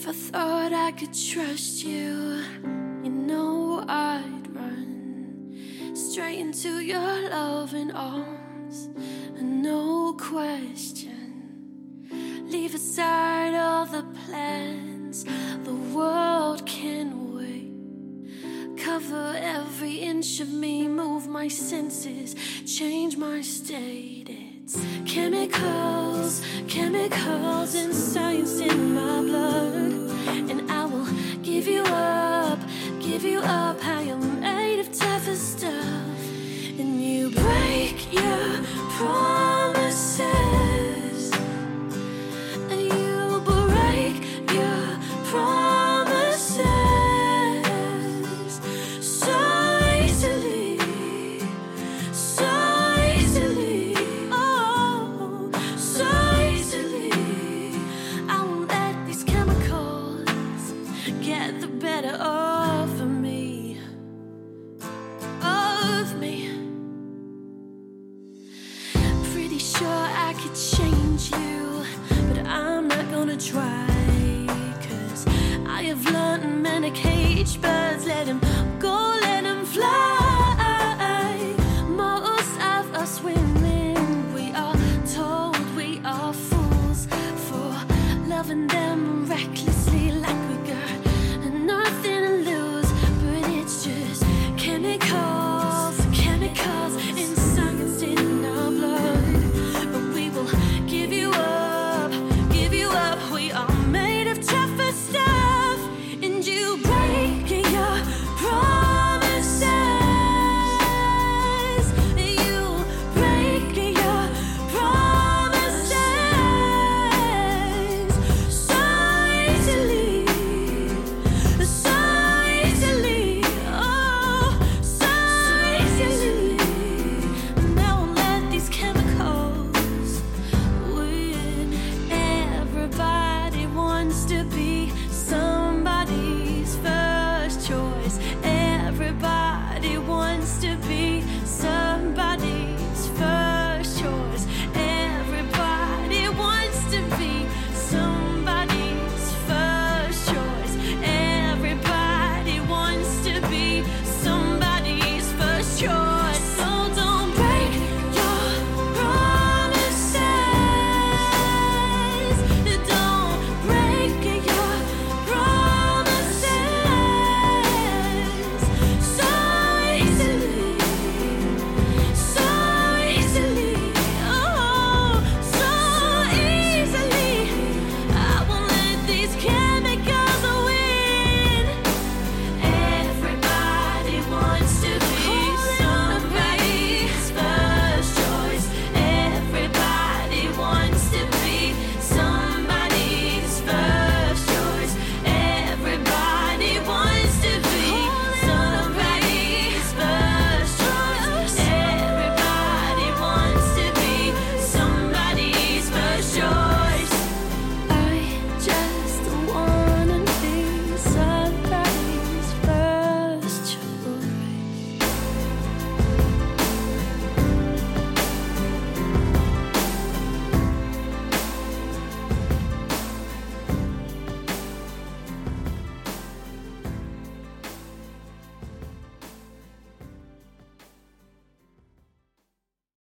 If I thought I could trust you, you know I'd run straight into your loving arms, and no question. Leave aside all the plans, the world can wait. Cover every inch of me, move my senses, change my state. It's chemicals, chemicals and science in my blood. And I will give you up, I am made of tougher stuff. And you break your promises, and you break your promises so easily, so easily, oh, so easily. I won't let these chemicals get the better of me, of me. Pretty sure I could change you, but I'm not gonna try, 'cause I have learned many cage birds, let him